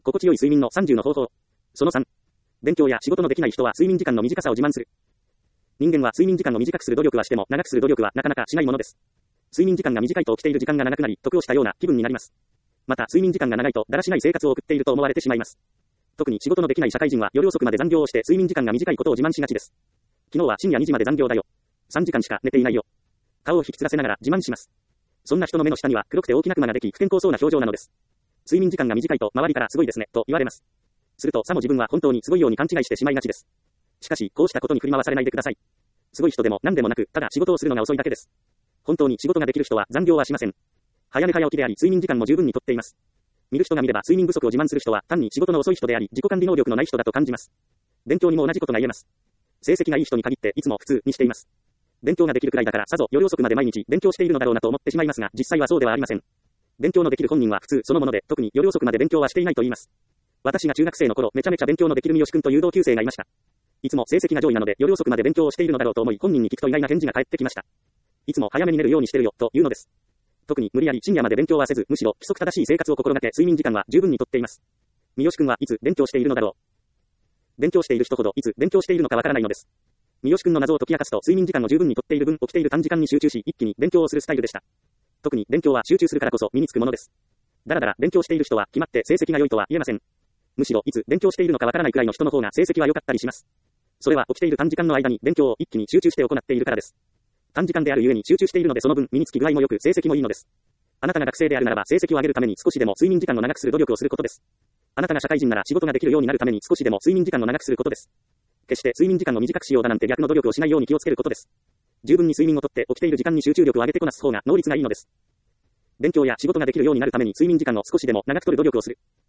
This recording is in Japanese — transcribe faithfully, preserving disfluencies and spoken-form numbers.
心地よい睡眠のさんじゅうの方法。そのさん。勉強や仕事のできない人は睡眠時間の短さを自慢する。人間は睡眠時間を短くする努力はしても、長くする努力はなかなかしないものです。睡眠時間が短いと起きている時間が長くなり、得をしたような気分になります。また、睡眠時間が長いと、だらしない生活を送っていると思われてしまいます。特に仕事のできない社会人は夜遅くまで残業をして睡眠時間が短いことを自慢しがちです。昨日は深夜にじまで残業だよ。さんじかんしか寝ていないよ。顔を引きつらせながら自慢します。そんな人の目の下には黒くて大きなクマができ不健康そうな表情なのです。睡眠時間が短いと周りからすごいですね、と言われます。するとさも自分は本当にすごいように勘違いしてしまいがちです。しかし、こうしたことに振り回されないでください。すごい人でも何でもなく、ただ仕事をするのが遅いだけです。本当に仕事ができる人は残業はしません。早寝早起きであり、睡眠時間も十分にとっています。見る人が見れば睡眠不足を自慢する人は単に仕事の遅い人であり、自己管理能力のない人だと感じます。勉強にも同じことが言えます。成績がいい人に限っていつも普通にしています。勉強ができるくらいだからさぞ夜遅くまで毎日勉強しているのだろうなと思ってしまいますが、実際はそうではありません。勉強のできる本人は普通そのもので、特に夜遅くまで勉強はしていないと言います。私が中学生の頃、めちゃめちゃ勉強のできる三好くんという同級生がいました。いつも成績が上位なので夜遅くまで勉強をしているのだろうと思い、本人に聞くと意外な返事が返ってきました。いつも早めに寝るようにしてるよ、というのです。特に無理やり深夜まで勉強はせず、むしろ規則正しい生活を心がけ、睡眠時間は十分にとっています。三好くんはいつ勉強しているのだろう。勉強している人ほどいつ勉強しているのかわからないのです。三好くんの謎を解き明かすと、睡眠時間を十分にとっている分、起きている短時間に集中し、一気に勉強をするスタイルでした。特に勉強は集中するからこそ身につくものです。だらだら勉強している人は決まって成績が良いとは言えません。むしろいつ勉強しているのかわからないくらいの人の方が成績は良かったりします。それは起きている短時間の間に勉強を一気に集中して行っているからです。短時間であるゆえに集中しているのでその分身につき具合も良く成績もいいのです。あなたが学生であるならば成績を上げるために少しでも睡眠時間を長くする努力をすることです。あなたが社会人なら仕事ができるようになるために少しでも睡眠時間を長くすることです。決して睡眠時間を短くしようだなんて逆の努力をしないように気をつけることです。十分に睡眠をとって起きている時間に集中力を上げてこなす方が能率がいいのです。勉強や仕事ができるようになるために睡眠時間を少しでも長く取る努力をする。